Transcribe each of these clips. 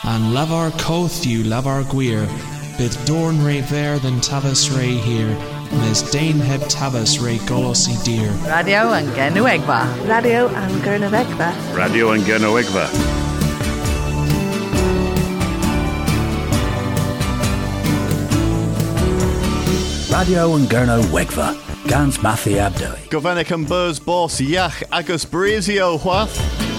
and lavar coth you lavar gwir, bid dorn re ver than tavas re here, mes dain heb tavas re golosi dear. Radio and Genuegva. Radio and Gernowegva. Radio and Gernowegva. Radio and Gernowegva. Gans Matthew Abdoi. Govenik and Buzz Boss Yach Agus Brizio Hwath.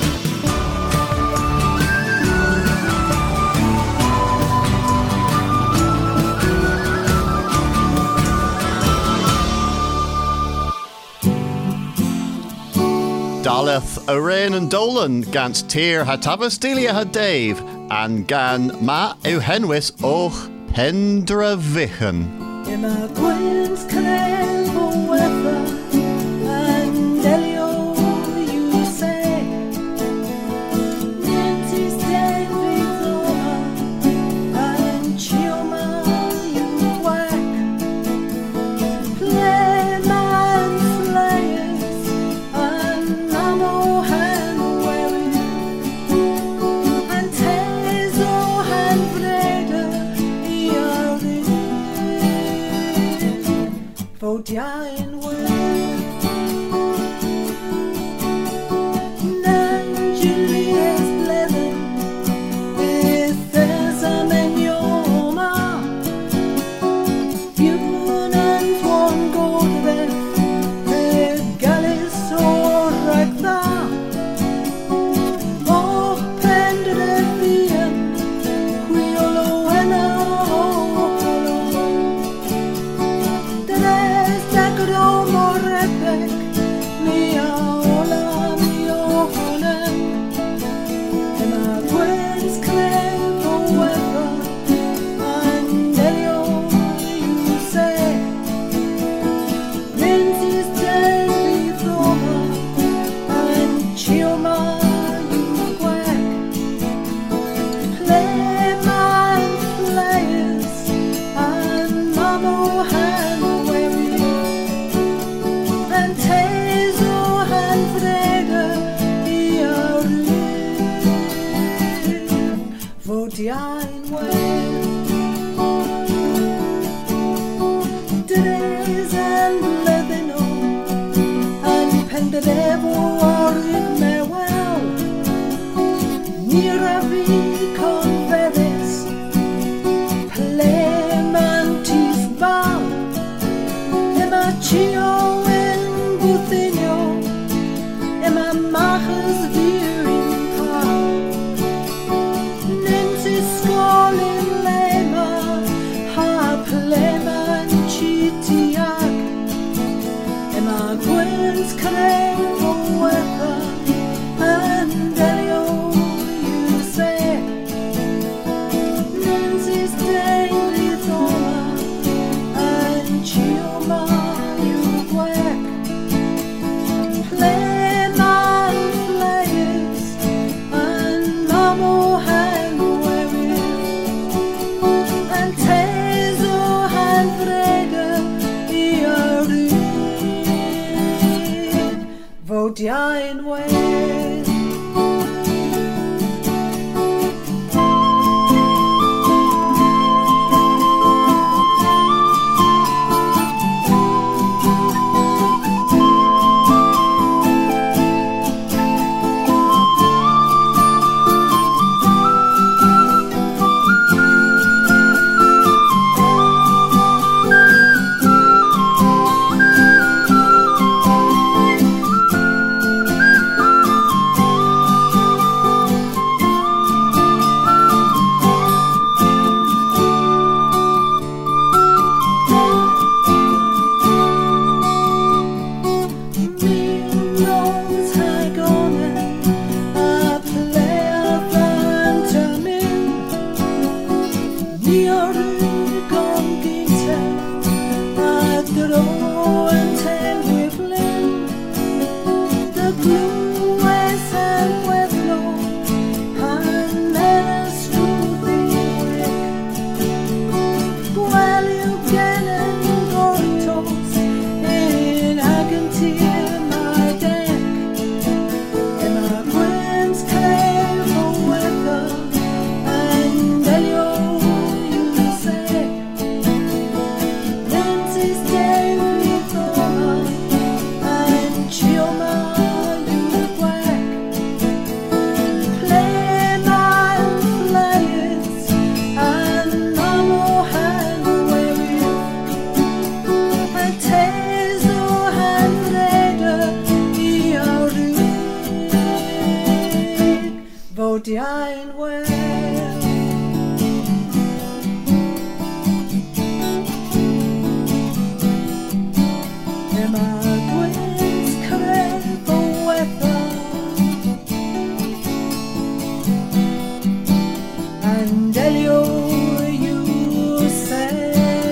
Daleth Arain and Dolan gans Tyr Hatavas Delia had Dave and gan Ma Euhenwis Och Pendra Vichen. Emma Gwyn's Canal forever and Elio you say Nancy's David Zoha and Chioma you whack Playman Slayers and Namo hand wearing and Tezo hand Vreda Vote ja in Nan Julius Levin with Menoma Björn Antoine Goldberg with Gallis or Ragda Och Pendere Bien Quiolo Ena Say fod i'n wel. Yma gwynt cref o wetha and delio you say.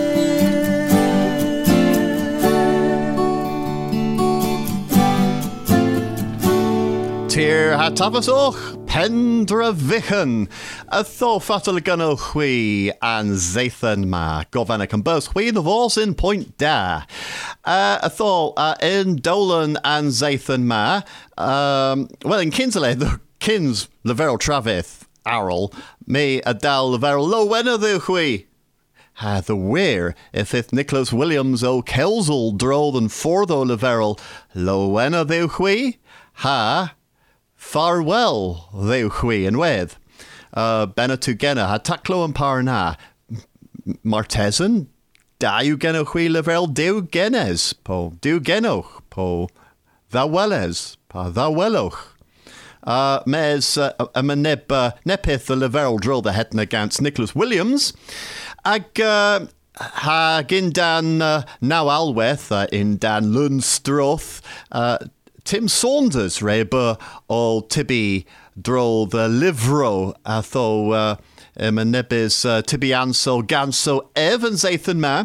Tir ha tafas och Pendra Vichen, a tho fatal gano hui and Zathan ma, govana can both hui the voice in point da. A tho in Dolan and Zathan ma, well in Kinsley, the Kins, Leverel Travith, Arrol, me a dal Leverel lo wenna the hui. Ha the weir, if Nicholas Williams o Kelsel droll than for tho Leverel, lo wenna the hui, ha. Farewell, thou hui and with. Benna tu genna, ha taclo and parna. Martesan, da you genna hui level deu genes, po, deu genoch, po, thou welles, pa, thou welloch. Mes, a neb, nepith the level drill the hetna against Nicholas Williams. Ag, ha gindan now alweth, in dan Lunstroth, Tim Saunders, reba, o Tibi dro the livro, tho menebis Tibi Ansel Ganso Evan Zathan ma.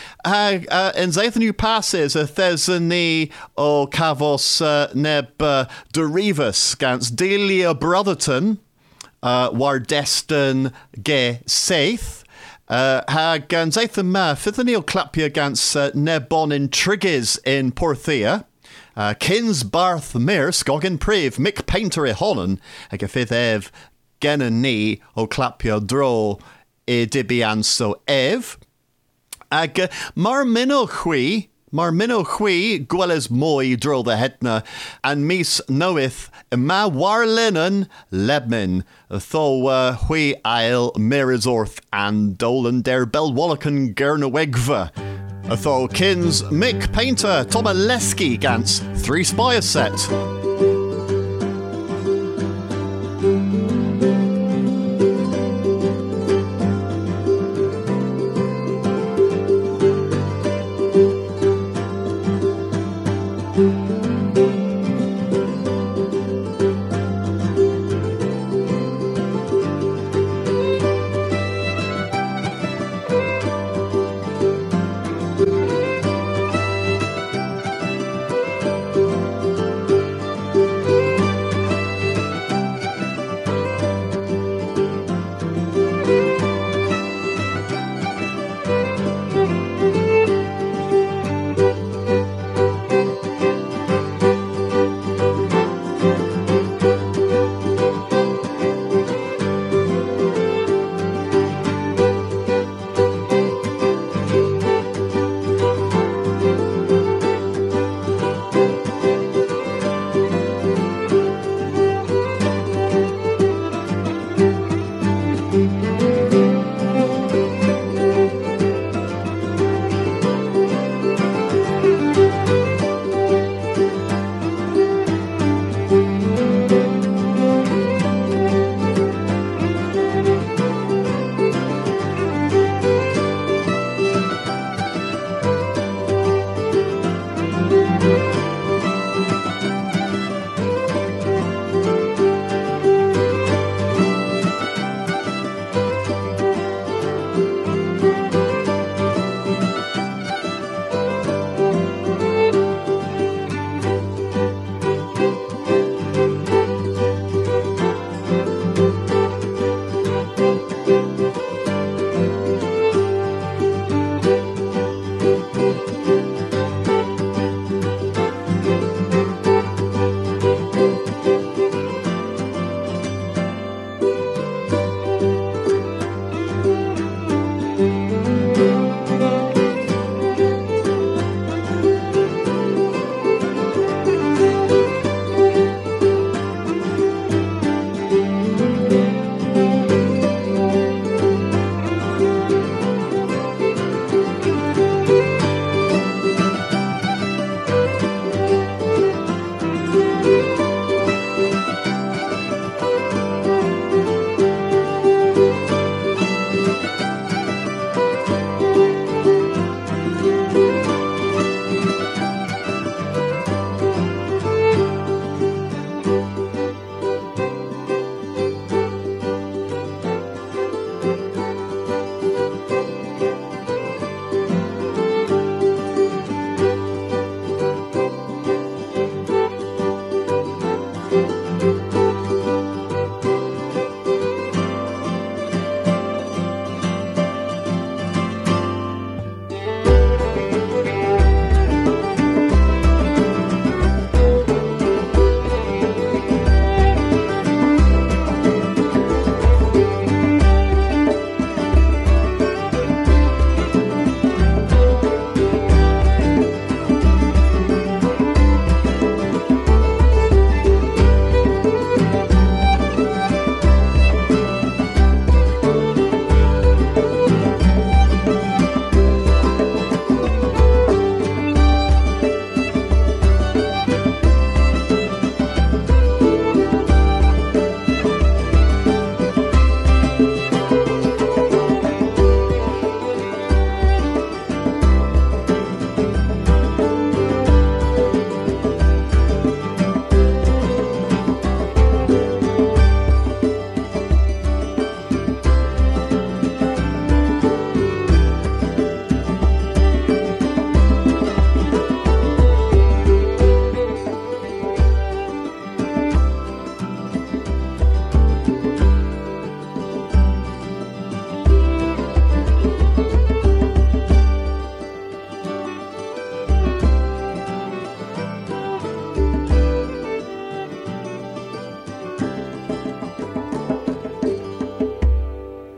En Zathan you passes a thesani o Cavos neb derivus gans Delia Brotherton, war destin ge saith. Hag gan Zathan ma, fithani o clapia gans nebon in Trigges in Porthia. Kins Barth Mir Scoggin Priv Mick Painter I Holland ag a fifth ev genna ni o clapio dro I dibian so ev ag mar minno hui gweles moi dro the hetna and mis knoweth ma war linen lebmin tho hui ail Mirizorth and Dolan der Belwallacan Gernawegva. Tho Kins Mick Painter Toma Leski Gans 3 Spire set.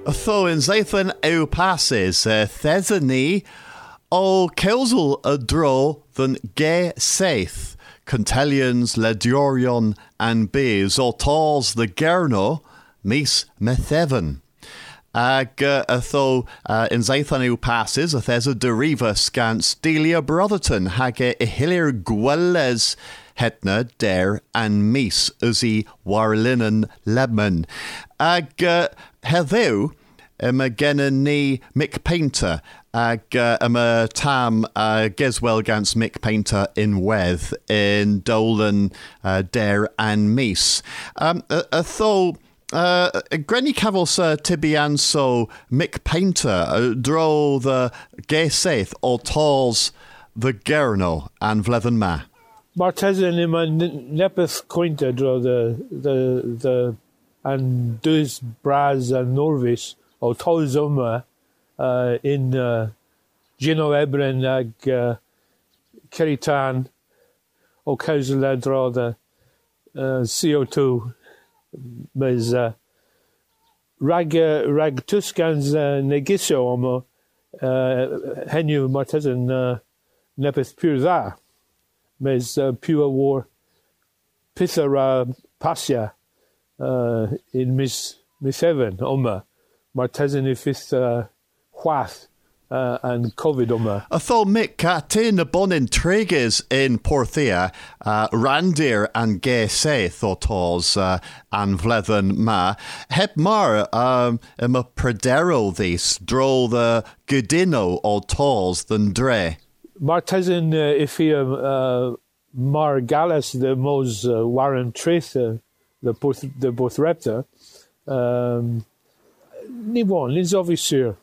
Tho in Zathan ew passes, Thesany, o Kilsel a dro than gay saith, Contellions, Ledorion, and Bees, or Tors the Gerno, mis Methevan. Ag tho in Zathan ew passes, a Thesa deriva scant Delia Brotherton, hage Ihilir Gwelles, Hetna, Der, and Mis, Uzi, Warlinen, Lebman. Ag heddiw, yma gennym ni Mick Painter, ag yma tam geswel gans Mick Painter in wedd in Dolan, Der, and Mis. Tho, Grenny Cavils Tibian so Mick Painter dro the Geseth or Tors the Gerno and Vlethen Ma. Martesan in my nepeth cointer draw the and dus bras and norvis o tolzoma in Gino Ebren ag Keritan o Kausala draw the CO2 mas rag Tuskans negisio omo henu Martesan nepeth pure tha. Mes pure war pithara passia in mis Evan oma Martesan ifith Hwath and COVID oma. Tho Mick tin a bon intrigues in Porthia, Randir and Gay Seth or Tors and Vlethen Ma. Heb mar a Pradero this draw the Gudino or Tors than Dre. Martesan if he Mar Gallus the Mos Warren Trith the both repta ni one is obviously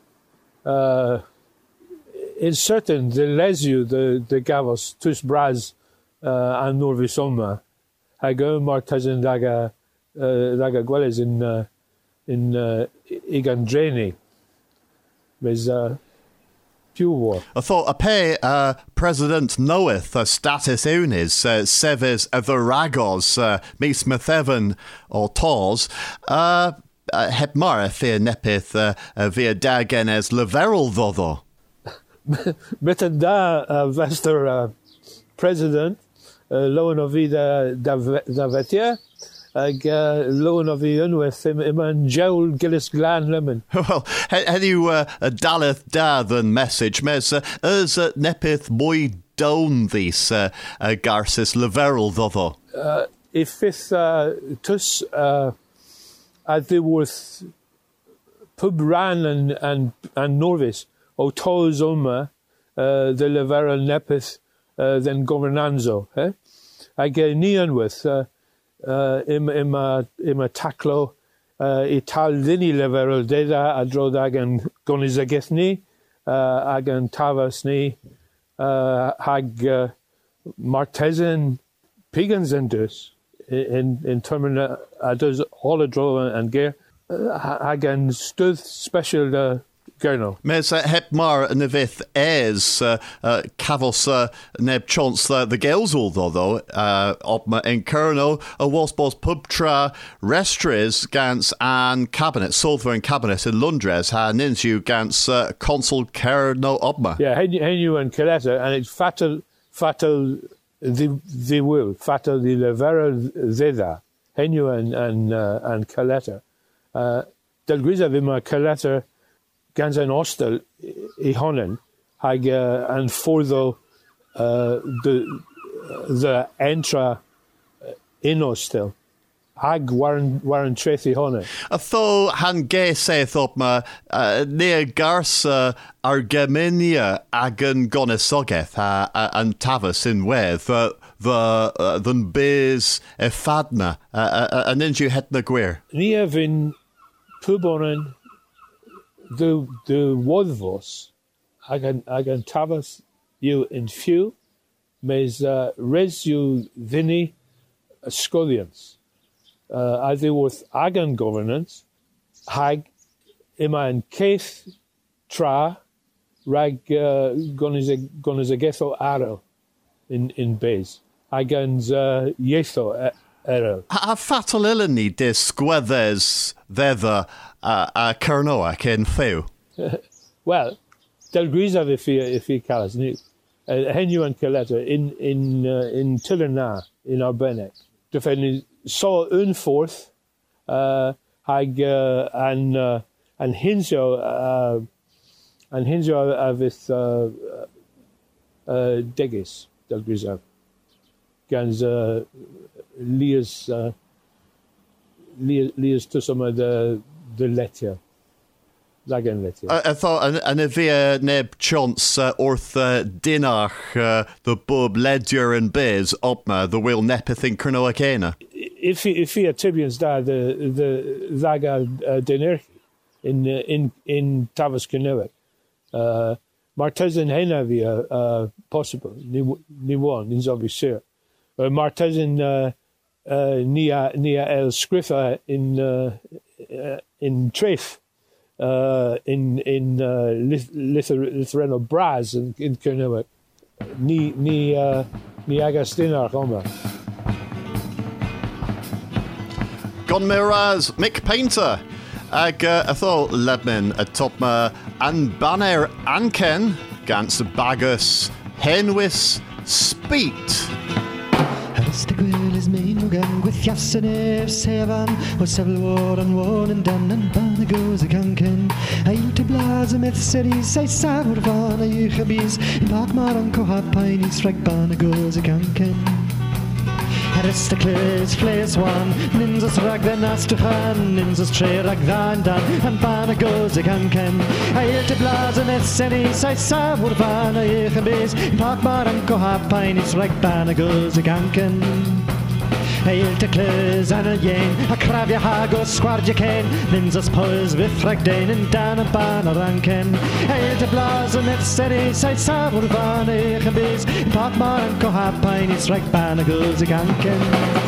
in certain the lesu the Gavos tus bras and Norvisoma hago Martesan daga Gwelles in Igandreni with pure war. I thought a pay President knoweth status unis seves the ragos mis Methevan or Tors heb mar fear nepith via dagenes leverel though. Better da Vester President loan of vida da vetia ag loan of the unwith iman Joel Gillis Glan Lemon. Well, had you a daleth da than message mes as nepith boy down these garcis leverel though. If it's tus as they worth pub ran and Norvis o tolls oma the leverel nepith then governanzo ag nian with ima taclo ital dini leverel deda adrod agan gonizagethni agan tavasni hag Martesan pigans endus in termina adus holodro and gear agan stud special Gerno. Mes hepmar nevith es cavos neb chance the Gelsel though opma in Kerno a waspos pubtra restres gans and cabinet Sulphur and cabinet in Lundres ha ninsu gans consul Kerno opma. Yeah, henu and Caletta and it's fatal the will fatal the levera zeda henu and Caletta del grisa vima Caletta gans an hostel I honen hag and for the entra in hostel hag waren trethi honen. Tho han ge saith opma near garsa argeminia agan gonesogeth and tavas in weth than beers efadna and inju hetna gwir. Nia vin pubonen the wadvos agan tavas you in few mes res you vini scolians as they was agan governance hag ima in case tra rag gonizagetho aro in base agans yetho ero A fatal illini dis squeathes thither Cernoa cyn fyw? Wel, Delgrisaf if he calas nu. Henw yn Coletta in Tylerna in Arbennig. Dyfen ni so yn ffordd hag an hinsio a fydd degys Delgrisaf. Gans Lias to some of the letia. Lagan letia. I thought an avia neb chance orth dinach the bub ledger and biz opma the will nepeth in Cernoa Cana. If he a Tibians da the Zaga Dinerchi in Tavas Canoic. Martezin hena via possible ni one in Zobi Sir. Martezin nia el Scriffa in Treff in Lithuano Braz in Cernoa ni Agastinar Roma. Gon Miraz Mick Painter ag a thol Lebman a topma an banner anken gans bagus henwis speet. The grill is main again with Yassin Sevan or several war and one and done and banner goes a canken. I to blaz a myth city say Savur van a Yuchabis in Parkmar and Kohap Pine strike banner goes a canken. Aristocles flays one, Ninzas rag the Nastuchan, Ninzas tray rag than dan, and banner goes a canken. I to blaz a myth city say Savur van a Yuchabis in Parkmar and Kohap Pine strike banner goes a canken. Eil te clys an y yen, a crafia hag o sgwardia cen, Ninzas poes with ragdain and dan a ban o ranken. Eil te blas yn etseri, sai safwr fan eich yn bys, in park mar yn cohapain, it's rag ban a goes a ganken.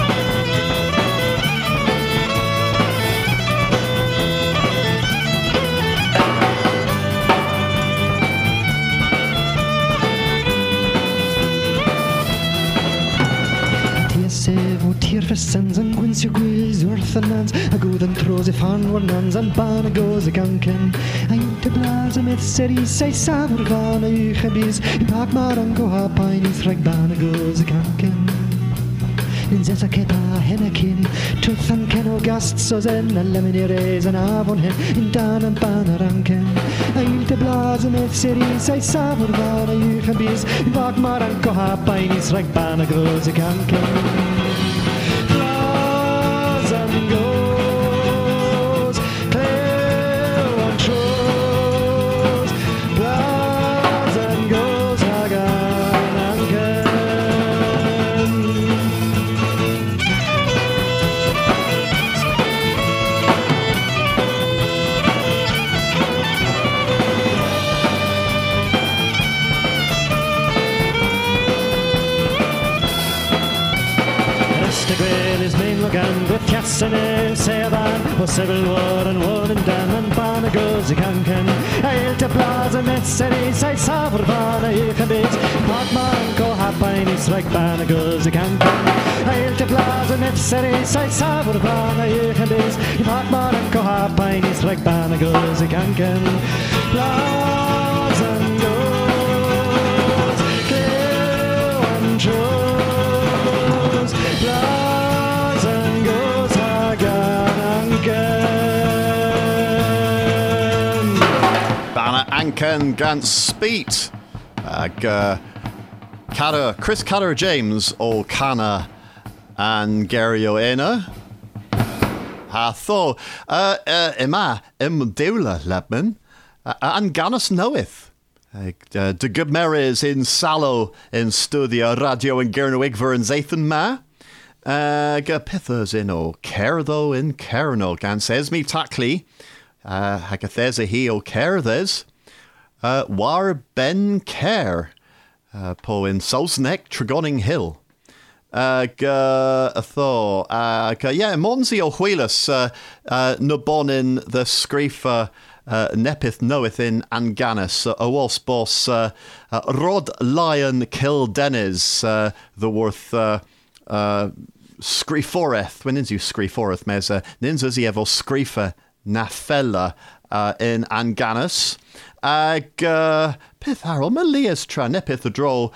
Tierfessens and Gwinsio Grills, Orthanans, a good and throws if on were nuns and Bana goes a ganken. I to blaz a myth city, say Savurgana, Yuchabis, in Parkmar and Kohapine, it's rag Bana goes a ganken. In Zesaketa, Hennekin, Tooth and Keno Gast, so zen, and Lemony Rays and Avon Hen, in Dan and Bana ranken. I to blaz a myth city, say Savurgana, Yuchabis, in Parkmar and Kohapine, it's rag Bana goes a ganken. With Cassane, Sevan, or Civil War and one and Dan and Bana goes a canken. I'll to plaza met city, say Savurvana, Yuchabis, Parkman, Kohapine, it's like Bana goes a canken. I'll to plaza met city, say Savurvana, Yuchabis, Parkman and Kohapine, it's like Bana goes a canken. Plaza and goes, Cleo and Chose, Banner Anken Gans Speet Chris Cadder James O Cana and Gary O'Ena Hatho Ima Deula Lebman and Ganus Knoweth de good Marys in Salo in Studio Radio and Gernowigver and Zathan Ma Pithers in O Kertho in Kerno Gans Esme Tackley Hagathesa he O Kerthes War Ben Care Po in Sosneck Tregoning Hill Atho yeah Monzi O Wheelus Nubonin the Screefa Nepith knoweth in Anganus a was boss Rod Lion Kill Dennis the worth Screeforeth when ninzu Screeforeth meza ninzas evo Screefa na fella in Anganus. Ag peth arol, mae Lias tra, ne peth y dro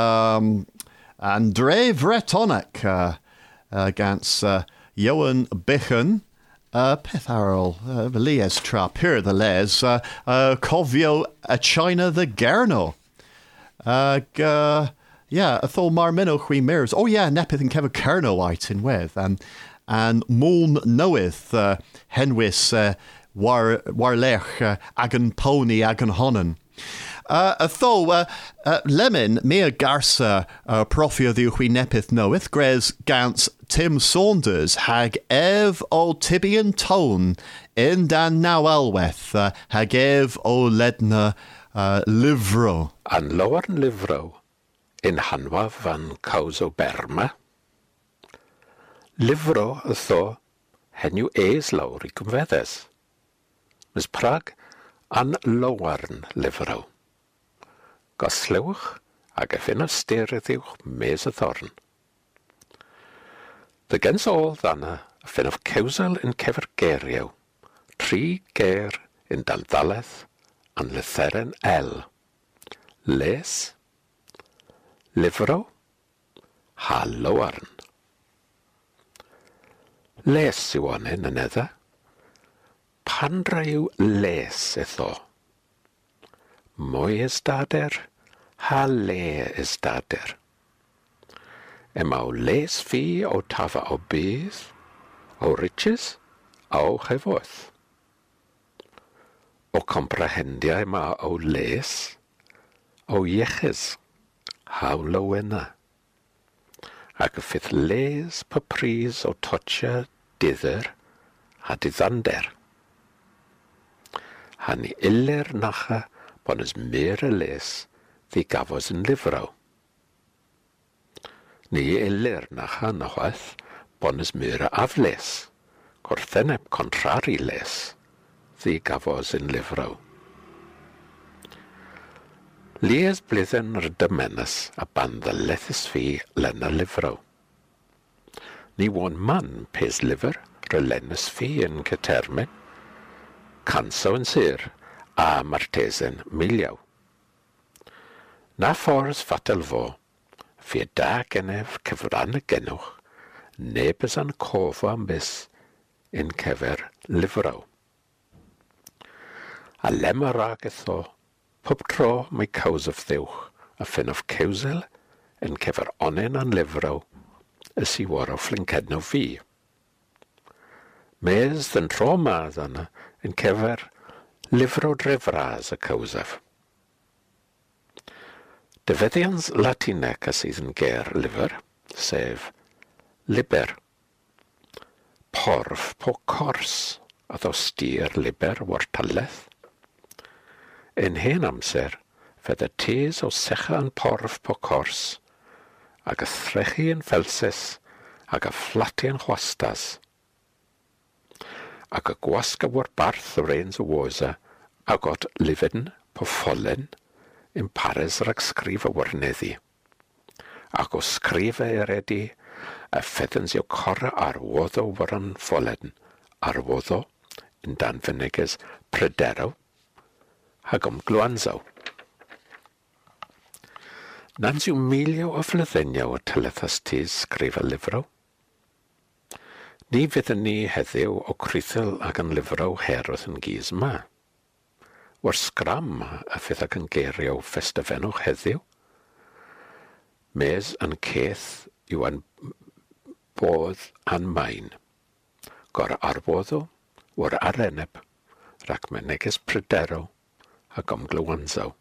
Andre Vretonac gans Johan Bichen. Peth arol, Lias tra, pur the les, cofio a China the Gerno. Ag, yeah, a thol mar minnow chwi mirrors. Oh yeah, nepeth and kev a kerno white in with. And moon knoweth henwis warlech agan pony agan honnen. Lemon mea garsa profio the chwi nepeth knoweth gres gans Tim Saunders hag ev o Tibian tone in dan now elweth hag ev o ledna livro. An lower livro in hanwa van causo berma. Livro tho henu eis lawr I cymfeddes. Mis Prag an lowarn livro. Goslewch ag a fin of styrddiwch mes y thorn. The gens all ddanna a fin of cewsel in cefer gerio. 3 ger in daldaleth an lytheren el. Les, livro, ha lowarn. Les yw onen yn edda. Pandra yw les etho. Mwy ysdader, ha le ysdader. Ema o les fi o tafa o bydd, o riches, o chefoeth. O comprehendia ema o les, o iechys, ha lowena. Ac y ffydd les papris o totcha didder a diddander. Han I iller nacha bon ys myr y les ddi gafos yn livro. Ni iller nacha nachoeth bon ys myr y afles, cortheneb contrari les ddi gafos yn livro. Lies blydden yr dymenas a ban ddylethus fi len y livro. Ni won man pes liver relenus fi yn cytermyn, canso yn sir a martesen miliaw. Na ffors fatel fo, fi da genef cyfran y genwch, nebys an cofo am bys yn cefer livro. A lemmer ag etho, pob tro mae caws of ddiwch a fin of cewsel yn cefer onen an livro ys I war o flincedno fi. Mes dyn tro madd yna yn cefer livro drefras y cawsaf. Defeddians Latinec a sydd yn ger liver, sef liber. Porf po cors a ddo styr liber wartaleth. Yn hen amser, fedd y tes o secha yn porf po cors, ag a threchu yn felses, ag a fflatu yn chwastas. Ag a gwasg a war barth o reins o wosa, ag od lifyn po ffolen, yn pares rhag sgrif a warneddi. Ag o sgrif a eredi, a ffeddens yw cora arwoddo war an ffolen, arwoddo, yn dan fyneges pryderw, ag glwanzo. Nans yw milio o flyddenio o telethas tis sgrif a livro. Ni fyddwn ni heddiw o crythil ag yn livro herodd yn gys ma. War sgram a fydd ag yn gerio festafenwch heddiw. Mes yn ceth yw an bodd an main. Gor arwoddo war areneb rhac meneges pryderw ag glwanzo.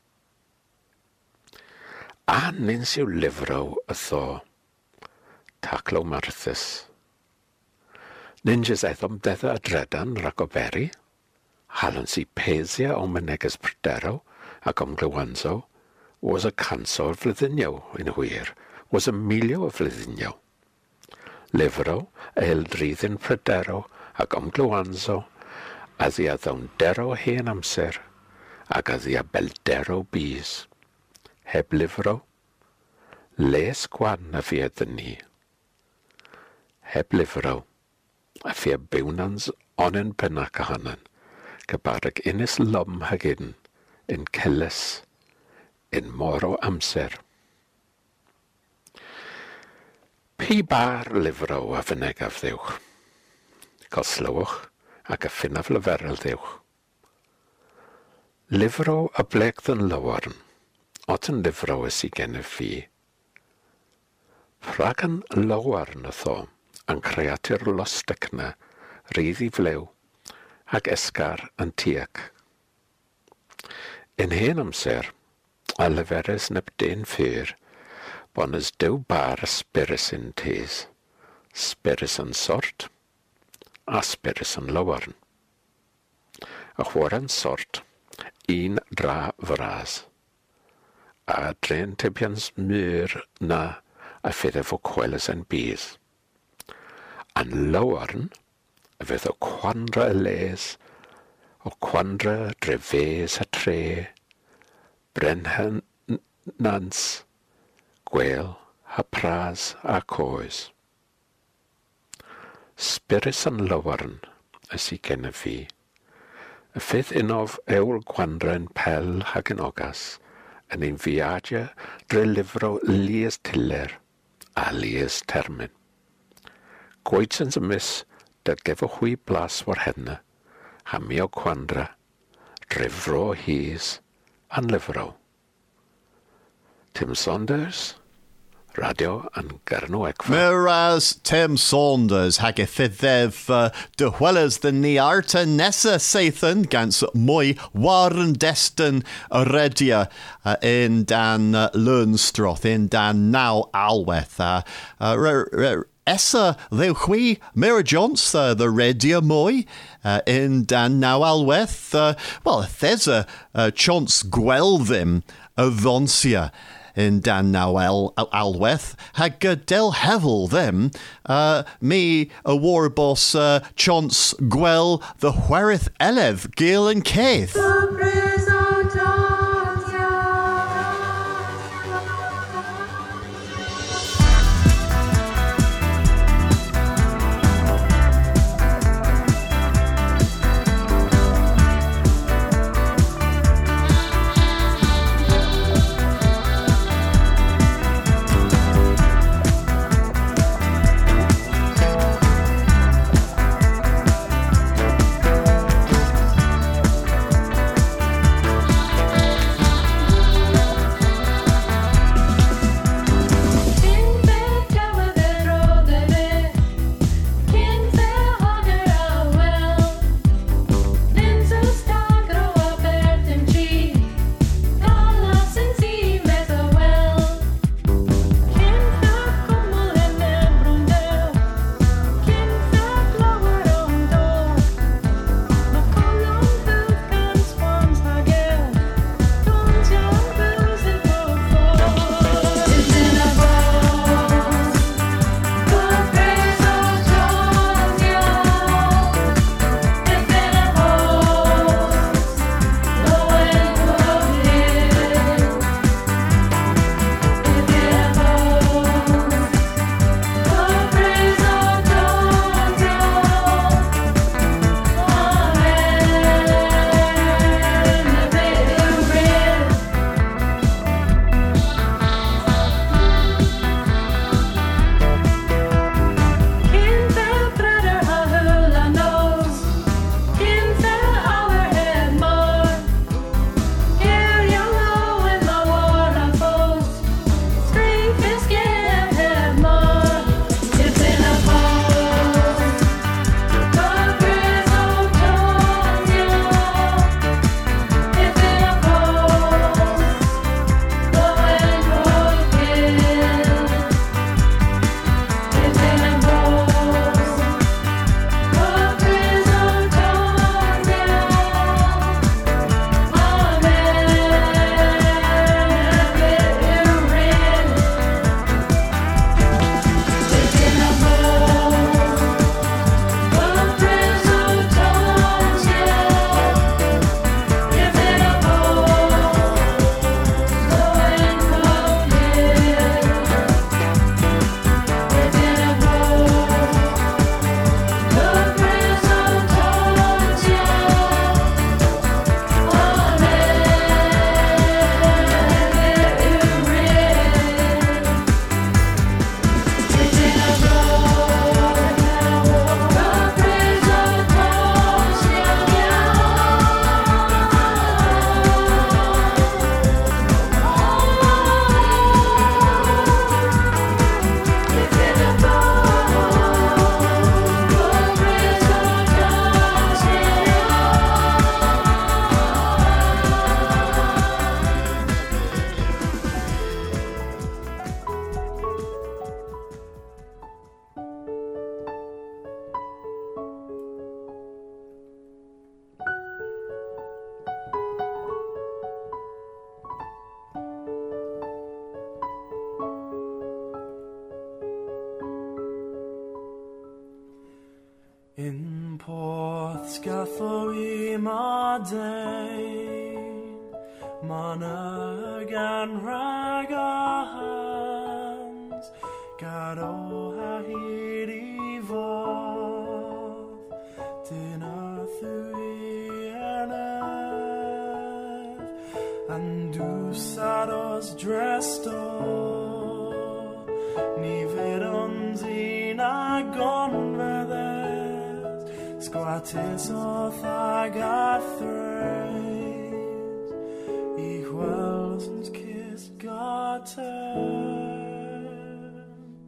A nins yw livro y tho, taclo marthus. Ninjas eithom dedda a dredan rhac o beri, halon si pesia o meneges pryderw ag glwanzo, was a canso o flydynio yn hwyr, was a milio o flydynio. Livro eldryddyn pryderw ag glwanzo, a ddi a ddawndero hen amser, ag a ddi a beldero bys. Heb livro, les gwan a fi ydyn ni. Heb livro, a fi a bywnans onen bennac a hanan, gybarag unis lom hagin, in celys, in mor o amser. Pi bar lyfro a fynegaf ddiwch, goslywch ac a ffynaf lyferel ddiwch. Lyfro a blegd yn lywarn, ot yn lyfro ys i gennyf fi. Rhag yn lywarn y tho, yn creatur lostecna, rydd i flew, ac esgar yn tiac. In hen amser, a lyferes neb den ffyr, bon ys dew bar ysbyrys yn tes, sbyrys yn sort, a sbyrys yn lywarn. A chwar yn sort, un dra fras, a dren tebians myr na a ffyddef o cwelys yn bys. An lywarn, a fydd o cwandra y les, o cwandra drefes a tre, brenhan nans, gwel, a pras a coes. Spyrys yn lywarn ys i gen y fi. Y fydd unof ewl gwandra yn pel hag yn ogas, yn ein fiadia dre lyfro lies tiller a lies termyn. Gwaed sy'n ymys da gefo hwy blas war henna, ha mi o gwandra, dre fro hys an lyfro. Tim Saunders, Radio and Gernw Egfa. Miraz Tim Saunders hag e fyddef dy hwelys dy ni arta nesa seithyn gans mwy warn destyn y redia in dan Lurnstroth, in dan naw alweth. Essa ddew chwi Mira Jones the redia mwy in dan naw alweth. Well, there's a chance gwel ddim y ddonsia in dan naw alweth hag del hevel them me a war boss chance gwel the hwerith elev gil and Keith. Ysgatho I ma dein, Mana gan rag a hans, Gado ha hyd I fodd, Dyna thwy enef, And dwsados dresto, Ni fyd ons un agon feddes, Sgwatis o thag a threid, I chwels ons kist gaten.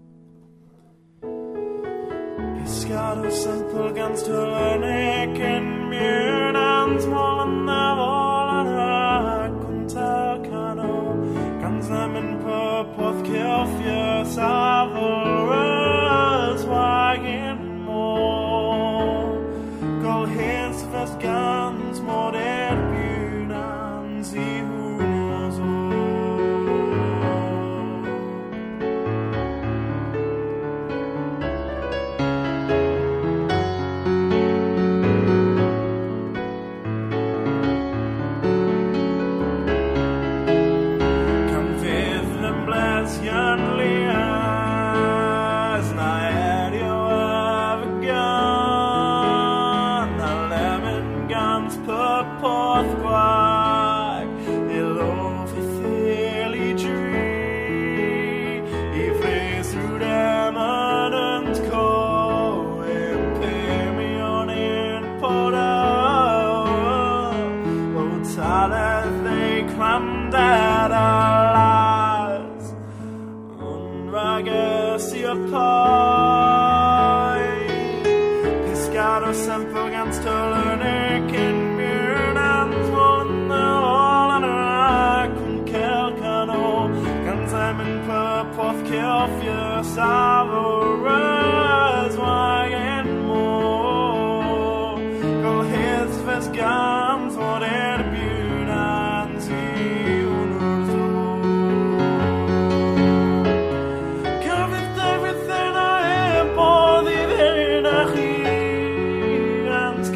Pisgado simple gans tullernik in mjön ans mollen av ålen rakunta kano, gans nemen på pothkjøfjøs av årets wagen må. Gå hens fest gans må det bjunans I hunos år. Kan fedlen blæs jernlias, na jo övergan, na lemmen gans på pothquag, I lov I fel I tree, I fles through them and co, imperion in poda, o talet they clammed at our lives, unragus I pie, Pisgado simple gans tullernik in mjönans mollen ålen rakun kelkano, gans emen på pothkjøfjøs av årets wagen må. Gå hets fest gans må det bjunans I hunos år. Kan with everything I am both I vernachians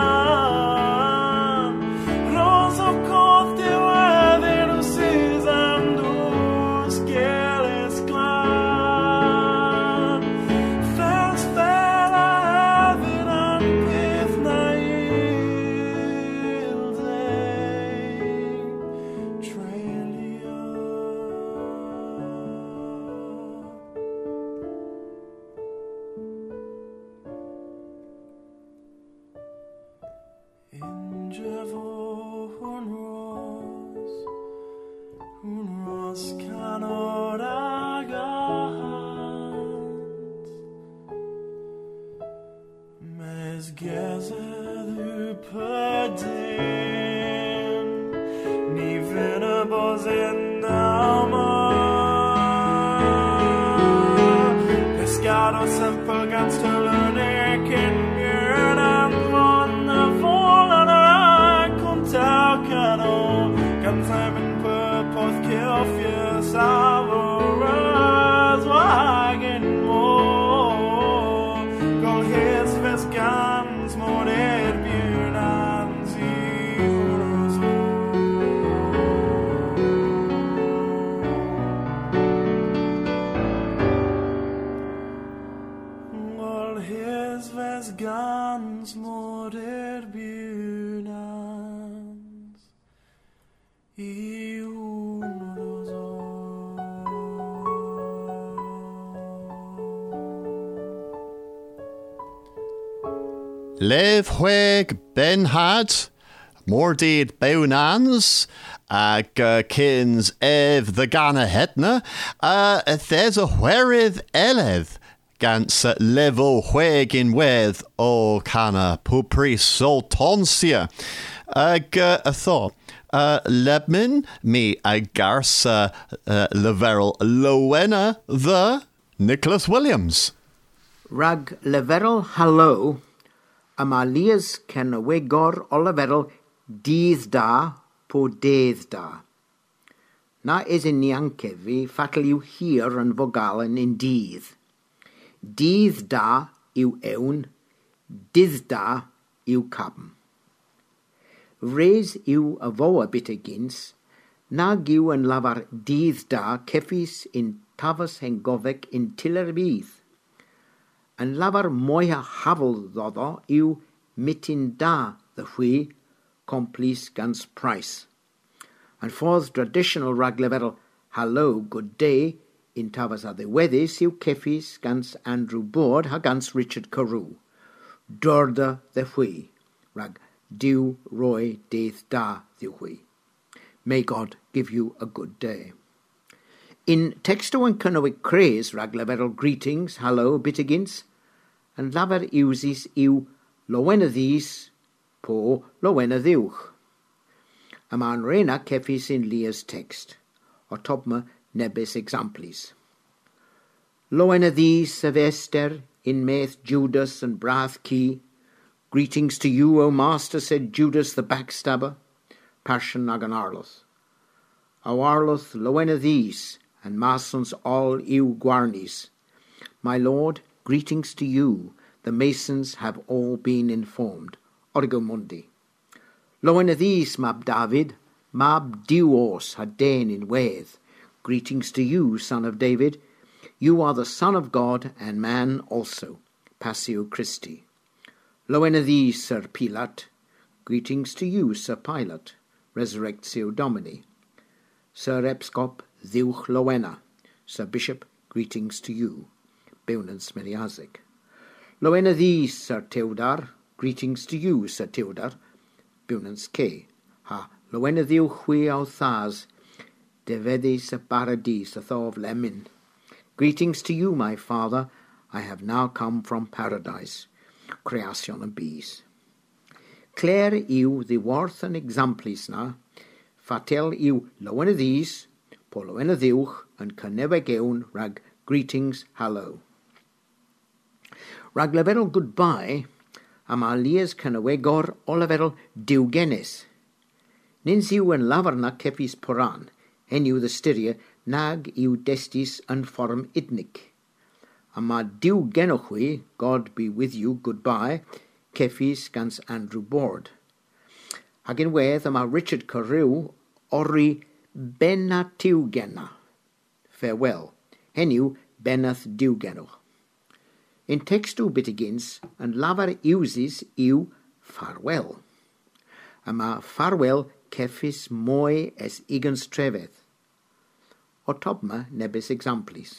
kan. Ros of koth de weather to seas and dos geles clan. Fast fair I have it on pith nails Trailia. In Jevo Hunros canod agant, Mes gezer perdin, Ni venabos in alma, Pisgado simple gans tullernik in mjönans mollen av ålen rakunta kano, gans emen på pothkjøfjøs av årets wagen må. Gå hets fest gans må det bjunans I hunos år. Gå hets fest gans må det bjunans I hunos år. Lev hweg ben had, Mordid bewnans, ag kins ev the gana hetna, there's a wherith eleth, gans levo hweg in wedd o cana pupri soltonsia, ag a thought. Lebmin me agarsa leverel Lowena the Nicholas Williams. Rag leverel hallo, Amalias ken wegor o leverel dydd da po dydd da. Na is in niankevi fatal yw hir yn vogalen in dydd. Dydd da yw ewn, dydd da i'w cabm. Vres i'w a fo a bit agins, nag i'w yn lafar dydd da ceffis in tafas hen gofec in tiller bydd. Yn lafar mwy a hafl ddoddo i'w mitin da the chwi, complis gans price. And ffordd traditional rag leferol hello, good day, in tafas a ddiweddus i'w ceffis gans Andrew Board ha gans Richard Carew. Dorda the chwi, rag diw roi dydd da the chwi. May God give you a good day. In texto and cynnwys cres rag leferol greetings, hello, bitagins, and lafer uses i'w lowena these, po lowena ddiwch. A man reina ceffis in Leah's text, o topma nebis exemplis. Lowena these of Esther, in meth Judas and Brath Key, greetings to you, O Master, said Judas the backstabber, Passion ag an Arloth. O Arloth, lowena these, and masons all eu guarnies. My lord, greetings to you, the masons have all been informed. Origo Mundi. Lowena these, Mab David, Mab Diwos Haden in Weth. Greetings to you, son of David. You are the Son of God and man also. Passio Christi. Lowena these, Sir Pilate. Greetings to you, Sir Pilate. Resurrectio Domini. Sir Episcop Ddiwch Lowena. Sir Bishop, greetings to you. Bewnans Meriazic. Lowena these, Sir Teodar. Greetings to you, Sir Teodar. Bewnans Ke. Ha, lowena ddiw chwi au thas. Devedis a paradis a thov lemin. Greetings to you, my father. I have now come from paradise. Creation and bees. Clare iw the worth and exemplis na. Fatel iw lowena these. Po lowena ddiwch and caneva gewn rag greetings hello. Rag leferol goodbye. Am alias canawegor o leferol diwgenes. Nins yw yn lafar na ceffis poran, hen yw the styria nag yw destis yn fform idnic. Am a diwgenochwi, God be with you, goodbye, ceffis gans Andrew Board. Hag in wedd am a Richard Carew ori benna tiwgena. Farewell, hen yw bennath diwgenoch. In textu bitigins, and lavar uses iw farewell. Ama farewell ceffis moi es igans treveth. O topma nebis exemplis.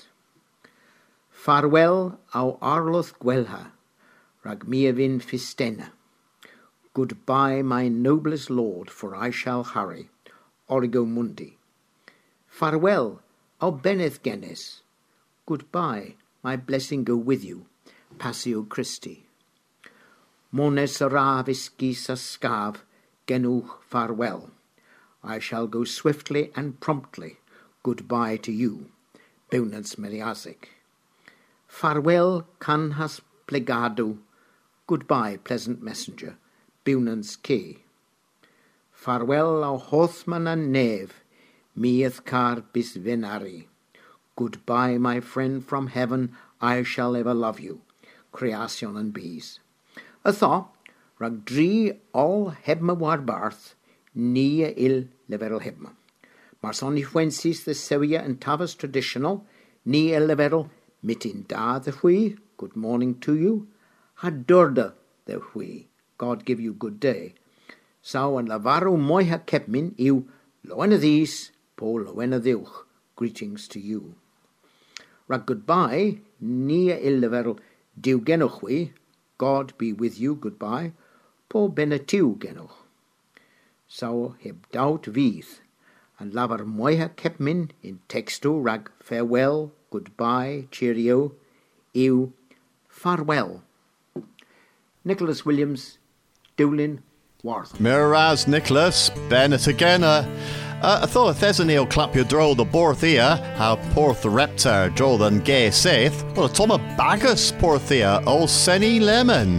Farewell au arloth gwelha, rag miavin fistena. Goodbye, my noblest lord, for I shall hurry. Origo Mundi. Farewell, au beneth genes. Goodbye, my blessing go with you. Passio Christi. Mones araviscis a scav, genuch farewell. I shall go swiftly and promptly. Goodbye to you. Bewnans Meriazic. Farewell, canhas plegado. Goodbye, pleasant messenger. Bewnans Ke. Farewell, o hothman and neve. Mieth car bis venari. Goodbye, my friend from heaven. I shall ever love you. Creation and bees. A thaw, rag dri all hebma war barth, nia il leverel hebma. Marsoni fuensis the sevia and tavas traditional, nia leverel mitin da the hui, good morning to you, hadorda the hui, God give you good day. Sau and lavaro moiha kepmin iu loena these, po loena deuch, greetings to you. Rag goodbye, nia il leverel diwgenochwi, God be with you, goodbye, po benetiu genoch. Sau heb daut vydd, and lavar moiha kepmin in textu rag farewell, goodbye, cheerio, iw farewell. Nicholas Williams, Dowlin, Warth. Miraz Nicholas, Bennett again. I thought Thesonil clap your droll the Borthia, how porth the reptar droll than gay saith, well, Toma Bagus Porthia, old Senny Lemon.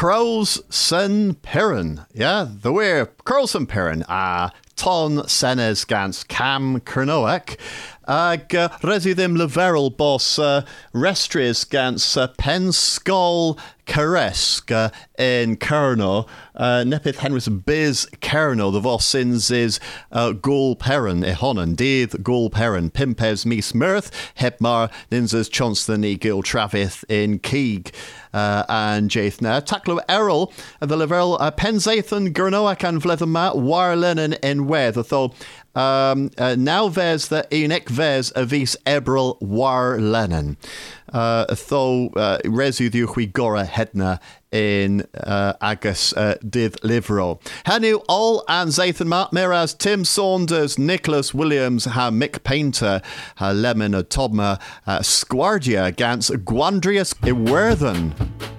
Crows Sen Piran. Yeah, the way Crows Sen Piran. Ton Senes Gans Cam Kernoek. Resi ddim leverel bos restris gans pen skull caresque in Kerno. Nepith Henrys Biz Kerno, the vos sins is Gul Perrin Ihonan, Dith Gul Perrin, Pimpes Mis Mirth, Hebmar, Ninzas Chonstany Gil Travith in Keeg. And Jathna, Taklo Errol, the leverel Penzathan Gurnoak and Vlethama, Warlenin in Weth, though. Now there's the Enoch Vez Avis Ebril War Lennon. Though Resu Duhui Gora Hedna in Agus Dith Livro. Hanu all and Zathan Matt Miraz, Tim Saunders, Nicholas Williams, ha Mick Painter, ha Lemon Tobma, Squardia Gans Guandrius Iwerthan.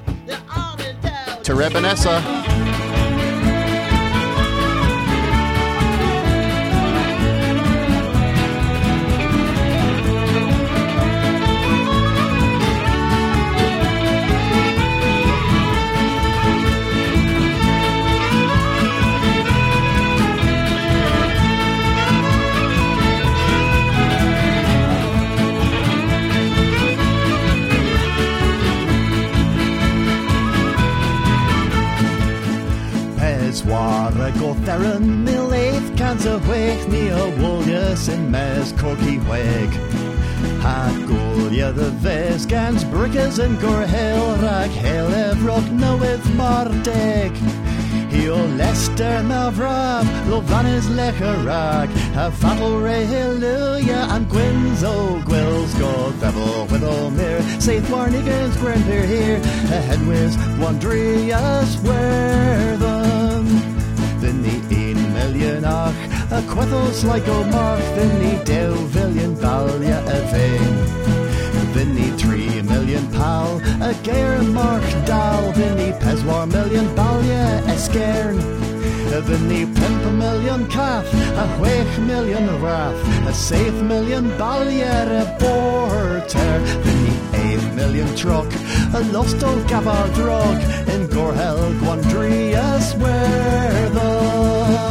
Terebanessa. Swara go theron mil eighth cans a wake me a wolius in mes corky weg. Ha golia the ves gans brickers and gor hell rag hell evrog knoweth mardeg. Heo Lester Mavram, Lovanis Lecherag, ha fatal re hallelujah and Gwynzo Gwills go devil with Omir, saith Warnigans Grenbeer here, a headwiz Wandrias Werthen. Then the 1 million ach, a quethos like O'Mark, then the 2 billion Balia a vein. Then the 3 million pal, a Gair Mark Dal, then the Peswar million Balia a Scairn. Then the 10 million calf, a Wake million Wrath, a safe million Balia a Borter. Then the 8 million Truck, a lost old Gavar Drog, in Gorhel Gwandrias Werthen.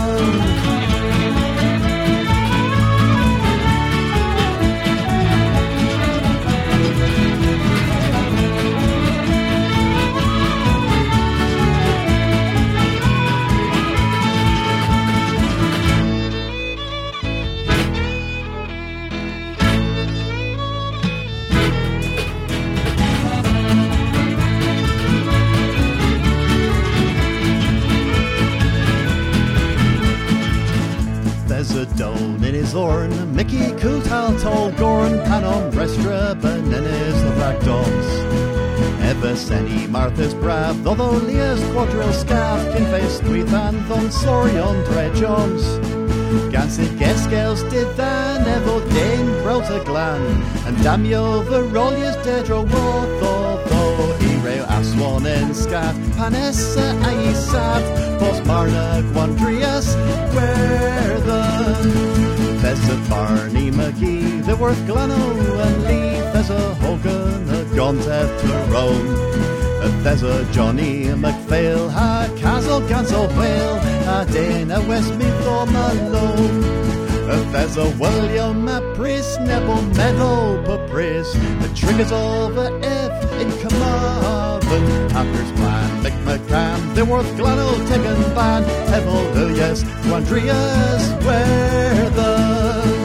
Down in his horn, Mickey Cootal tall Gorn, Panom Restra, Bananas, the Black Dogs. Evis any Martha's Brav, though Leah's Quadrille Scaff, Kinface, Tweethan, Thon Sorion, Dre Jones. Gansit Geskels did than, Evo Dane, Brota Glan, and Damio, Verolius, Dedro, Wotho, Ereo, Aswan, and Scat, Panessa, Aisat, Post Marna, Gwandrias, Werthen. There's a Barney McGee, the Worth Glano and Lee, there's a Hogan, a Gontet to Rome. There's a Johnny McPhail, ha Castle Gansel Whale, a Dana Westmeath or Malone. There's a William Pris, Nebo Meadow Papris, the triggers over F in Carmarthen. After's Plan, McMcCam, the Worth Glano, Tegan Ban, Evoluius, Gwandrias Werthen.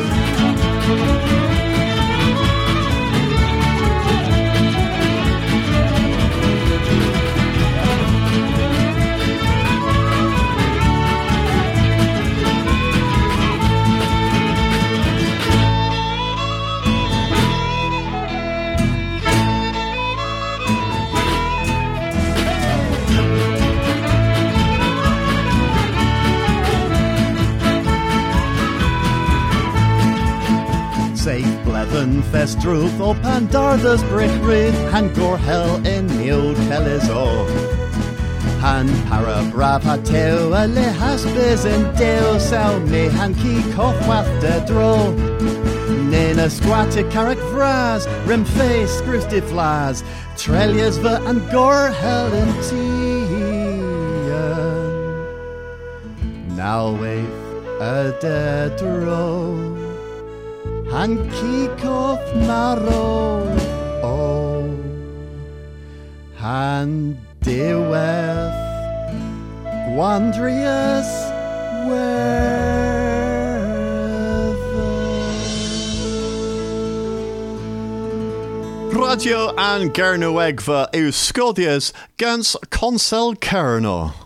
Safe Blevin Festruth o Pandarthas Brickrid Han Gorhel in Neo Kelizo Han Para Brava Teo Alehaspes in Deo Sao Me Han Ki Kochwath Dedro Nen a squatte carrick vras, rim face grifty flas, trellias va and gore held in now wait a dead row, and kick off marrow, oh, and deweth, Gwandrius, Radio an Gernowegva yw Scodias gans Consel Cerno.